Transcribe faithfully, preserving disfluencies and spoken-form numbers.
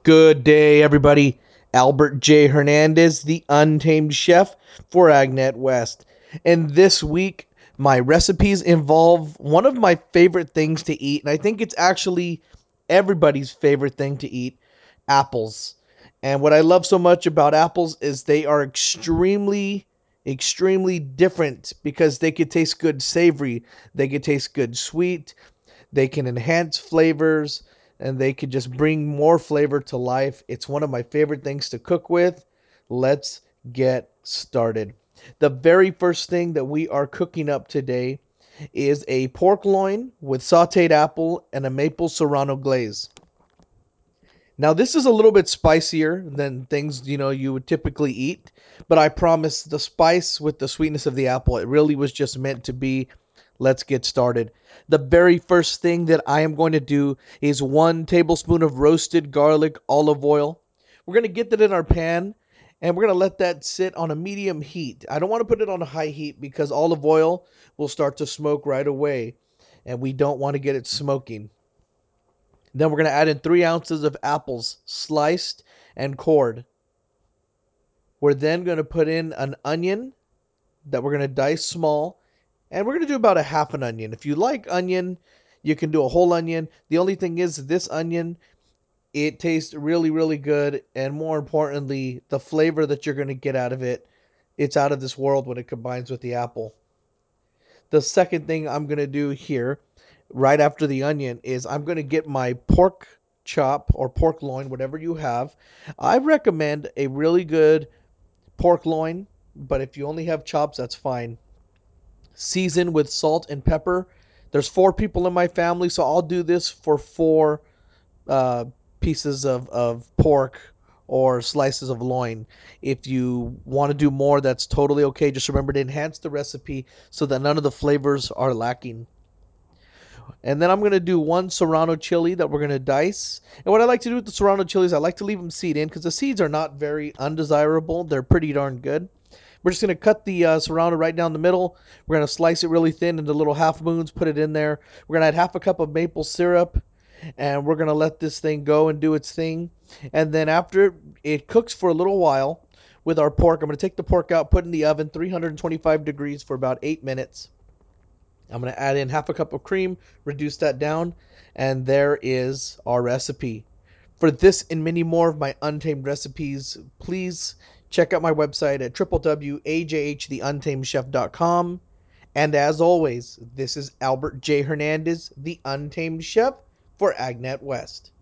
Good day, everybody. Albert J. Hernandez, the Untamed Chef for Agnet West. And this week, my recipes involve one of my favorite things to eat, and I think it's actually everybody's favorite thing to eat, apples. And what I love so much about apples is they are extremely, extremely different because they could taste good savory, they could taste good sweet, they can enhance flavors and they could just bring more flavor to life. It's one of my favorite things to cook with. Let's get started. The very first thing that we are cooking up today is a pork loin with sauteed apple and a maple serrano glaze. Now, this is a little bit spicier than things, you know, you would typically eat, but I promise the spice with the sweetness of the apple, it really was just meant to be. Let's get started. The very first thing that I am going to do is one tablespoon of roasted garlic olive oil. We're going to get that in our pan and we're going to let that sit on a medium heat. I don't want to put it on a high heat because olive oil will start to smoke right away and we don't want to get it smoking. Then we're going to add in three ounces of apples, sliced and cored. We're then going to put in an onion that we're going to dice small. And we're going to do about a half an onion. If you like onion, you can do a whole onion. The only thing is this onion, it tastes really, really good. And more importantly, the flavor that you're going to get out of it, it's out of this world when it combines with the apple. The second thing I'm going to do here, right after the onion, is I'm going to get my pork chop or pork loin, whatever you have. I recommend a really good pork loin, but if you only have chops, that's fine. Season with salt and pepper. There's four people in my family, so I'll do this for four uh, pieces of, of pork or slices of loin. If you want to do more, that's totally okay. Just remember to enhance the recipe so that none of the flavors are lacking. And then I'm going to do one serrano chili that we're going to dice. And what I like to do with the serrano chilies, I like to leave them seed in because the seeds are not very undesirable. They're pretty darn good. We're just going to cut the uh, serrano right down the middle. We're going to slice it really thin into little half moons, put it in there. We're going to add half a cup of maple syrup, and we're going to let this thing go and do its thing. And then after it cooks for a little while with our pork, I'm going to take the pork out, put it in the oven, three hundred twenty-five degrees for about eight minutes. I'm going to add in half a cup of cream, reduce that down, and there is our recipe. For this and many more of my Untamed recipes, please check out my website at w w w dot a j h the untamed chef dot com. And as always, this is Albert J. Hernandez, the Untamed Chef for Agnet West.